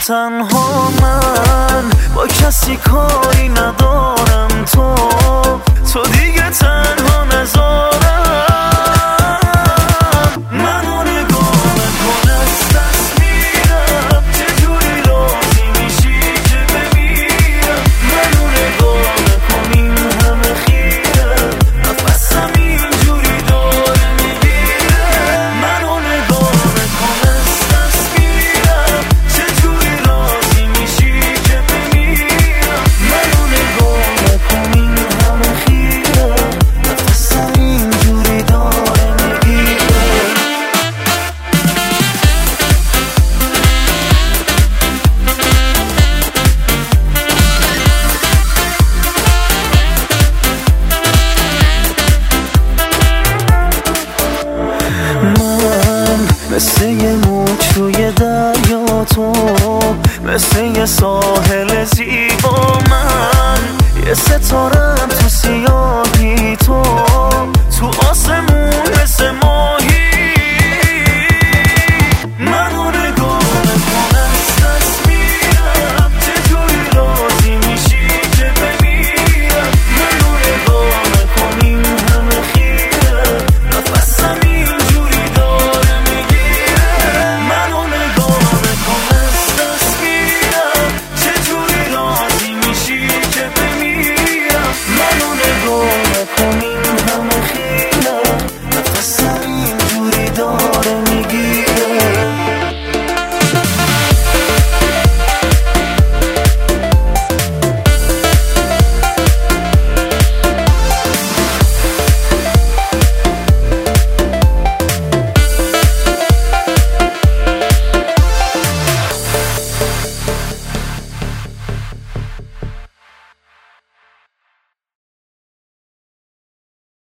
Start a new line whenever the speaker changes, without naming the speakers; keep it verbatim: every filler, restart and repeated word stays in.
تنها من با کسی کاری ندارم، تو تو دیگه تنها نذارم. منو نگاه نکن از دست میرم، چجوری راضی میشی که بمیرم. منو نگاه نکن این همه خیرم، نفسم اینجوری داره میگیره. منو نگاه نکن از دست میرم، چجوری راضی میشی که بمیرم. منو نگاه نکن این همه خیرم، نفسم اینجوری داره میگیره. من مثل یه موج توی دریا، تو مثل یه ساحل زیبا. من یه ستارم تو سیاهی، تو